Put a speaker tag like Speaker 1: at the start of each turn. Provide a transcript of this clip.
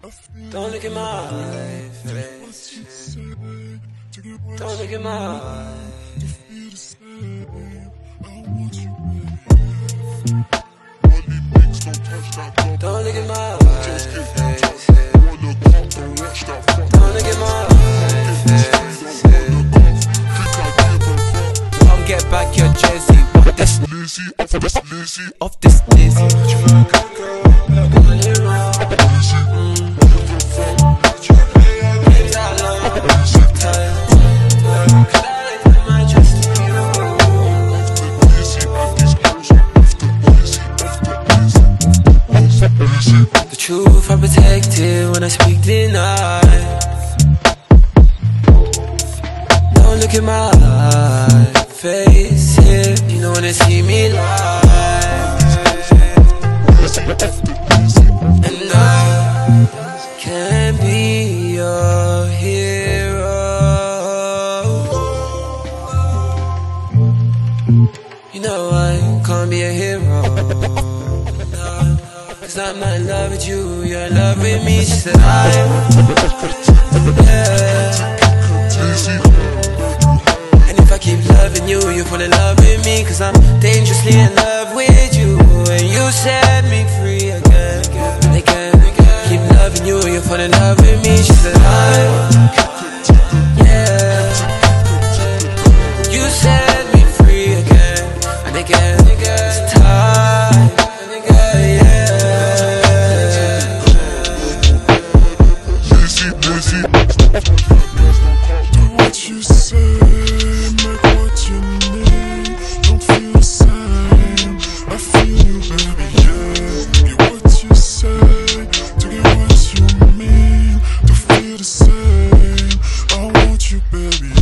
Speaker 1: Don't look at my face. Don't look at my eyes. Don't look at my face. Don't look at my face. Come get back your jersey. What this Lizzy? Off this Lizzy. The truth I protected when I speak denied. Don't look at my face here. You don't wanna see me live. And I can be your hero. You know I can't be a hero. Cause I'm not in love with you, you're in love with me. She said and if I keep loving you, you fall in love with me. Cause I'm dangerously in love with you. And you set me free again. Keep loving you, you fall in love with me. She said you set me free again and again. It's time.
Speaker 2: Do what you say, make what you need. Don't feel the same, I feel you, baby, yeah. Get what you say, to get what you mean. Don't feel the same, I want you, baby,